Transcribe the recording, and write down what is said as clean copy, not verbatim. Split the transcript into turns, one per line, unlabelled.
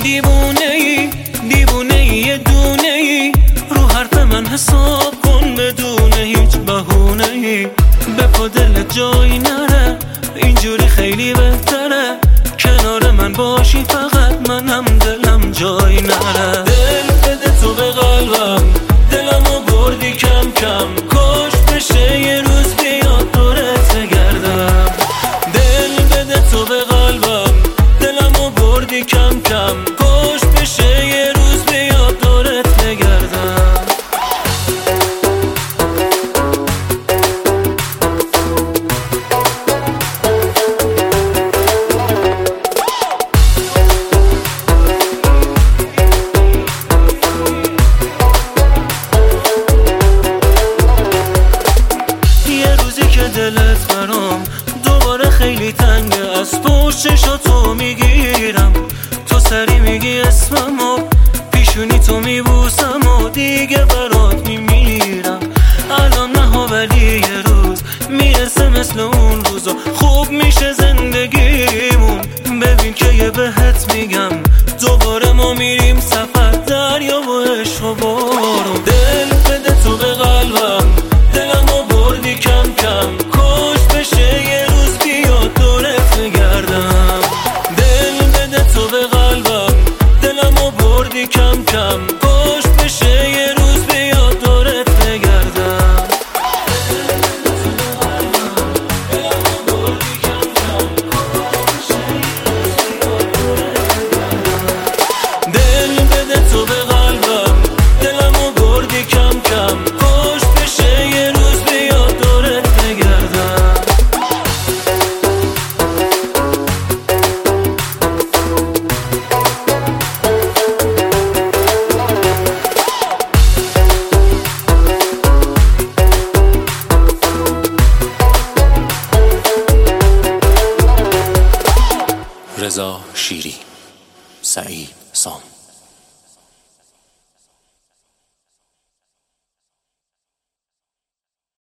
دیوونه ای یه دونه ای، رو حرف من حساب کن بدون هیچ بهونه ای. به پا دلت جایی نره، اینجوری خیلی بهتره، کنار من باشی فقط منم دلم جایی نره. دل بده تو به قلبم، دلمو بردی کم کم، کاش بشه یه روز بیاد دورت بگردم. دل بده تو به قلبم، دلمو بردی کم کم، کاش بشه یه روز بیاد دورت بگردم. دلت برام دوباره خیلی تنگه، از پشت چشاتو میگیرم، تو سری میگی اسممو، پیشونی تو میبوسم و دیگه برات میمیرم. الان نه ولی یه روز میرسه مثل اون روزا، خوب میشه زندگیمون. ببین که یه بهت میگم، دوباره ما میریم سفر، دریا و عشق و بارون. دل بده تو به قلبم، دلمو بردی کم کم، کاش بشه یه روز بیاد دورت بگردم. دل بده تو به قلبم، دلمو بردی کم کم، کاش بشه یه روز بیاد دورت بگردم. دل بده تو به قلبم، دلمو بردی کم کم، کاش بشه یه روز بیاد دورت بگردم.
رضا شیری، سعید سام.